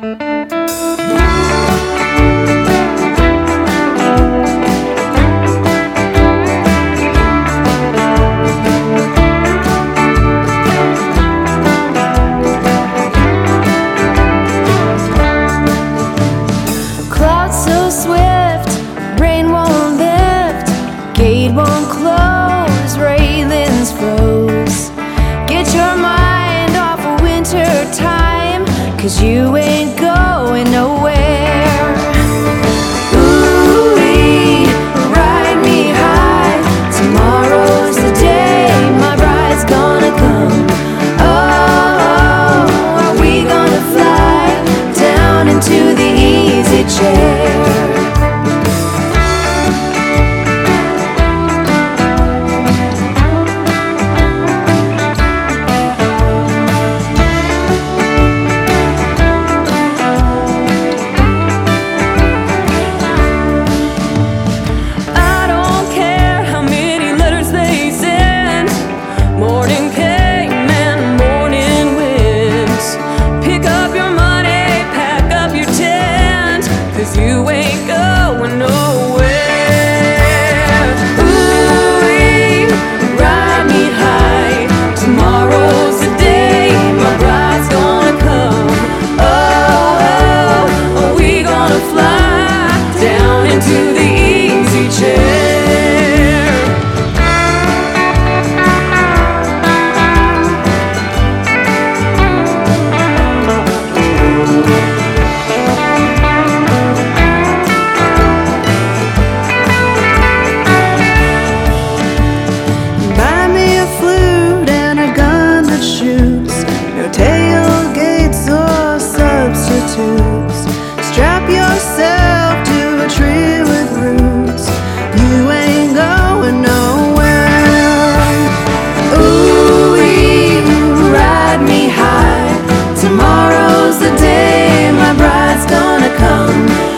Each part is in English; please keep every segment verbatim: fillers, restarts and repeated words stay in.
Gate won't close, railings froze. Get your mind off of winter time, 'cause you ain't going nowhere. Ooh-wee, ride me high. Tomorrow's the day my bride's gonna come. Oh, are we gonna fly down into the easy chair? You ain't going nowhere. Ooh-wee, ride me high. Tomorrow's the day my bride's gonna come. Oh, oh, are we gonna fly down into the easy chair? Strap yourself to a tree with roots. You ain't going nowhere. Ooh-wee, ride me high. Tomorrow's the day my bride's gonna come.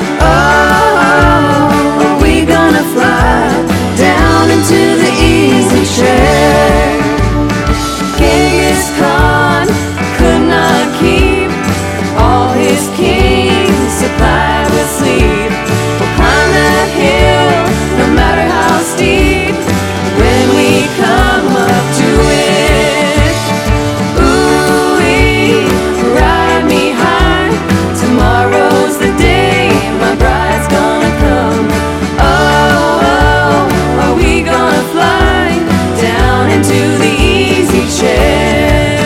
Oh, are we gonna fly down into the easy chair? Genghis Khan could not keep all his kings supplied with sleep. We'll climb that hill, no matter how steep, when we come up to it. Ooh-wee, ride me high. Tomorrow's the day my bride's gonna come. Oh, oh, are we gonna fly down into the easy chair?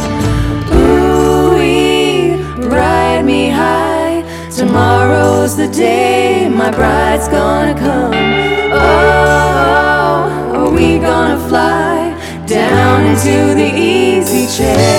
Ooh-wee, ride me high. Tomorrow's the day my bride's gonna come. Oh, are we gonna fly down into the easy chair?